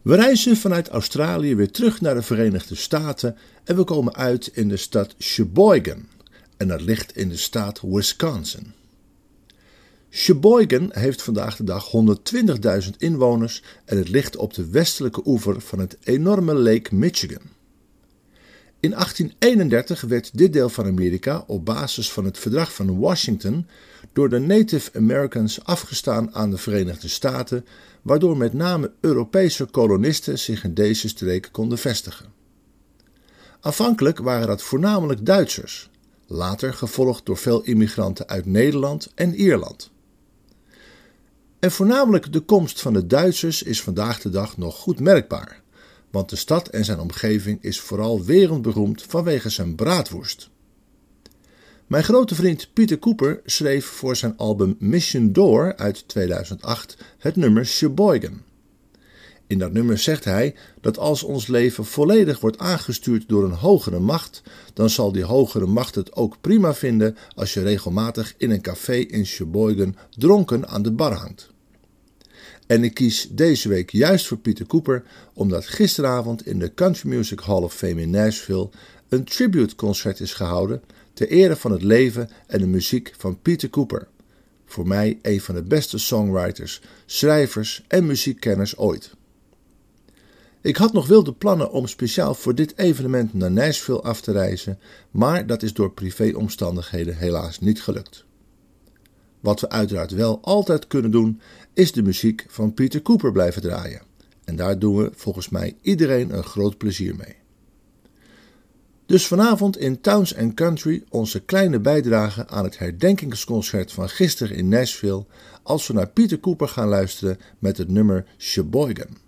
We reizen vanuit Australië weer terug naar de Verenigde Staten en we komen uit in de stad Sheboygan en dat ligt in de staat Wisconsin. Sheboygan heeft vandaag de dag 120.000 inwoners en het ligt op de westelijke oever van het enorme Lake Michigan. In 1831 werd dit deel van Amerika op basis van het Verdrag van Washington door de Native Americans afgestaan aan de Verenigde Staten, waardoor met name Europese kolonisten zich in deze streek konden vestigen. Aanvankelijk waren dat voornamelijk Duitsers, later gevolgd door veel immigranten uit Nederland en Ierland. En voornamelijk de komst van de Duitsers is vandaag de dag nog goed merkbaar, want de stad en zijn omgeving is vooral wereldberoemd vanwege zijn braadworst. Mijn grote vriend Peter Cooper schreef voor zijn album Mission Door uit 2008 het nummer Sheboygan. In dat nummer zegt hij dat als ons leven volledig wordt aangestuurd door een hogere macht, dan zal die hogere macht het ook prima vinden als je regelmatig in een café in Sheboygan dronken aan de bar hangt. En ik kies deze week juist voor Peter Cooper, omdat gisteravond in de Country Music Hall of Fame in Nashville een tributeconcert is gehouden ter ere van het leven en de muziek van Peter Cooper. Voor mij een van de beste songwriters, schrijvers en muziekkenners ooit. Ik had nog wilde plannen om speciaal voor dit evenement naar Nashville af te reizen, maar dat is door privéomstandigheden helaas niet gelukt. Wat we uiteraard wel altijd kunnen doen, is de muziek van Peter Cooper blijven draaien. En daar doen we volgens mij iedereen een groot plezier mee. Dus vanavond in Towns & Country onze kleine bijdrage aan het herdenkingsconcert van gisteren in Nashville, als we naar Peter Cooper gaan luisteren met het nummer Sheboygan.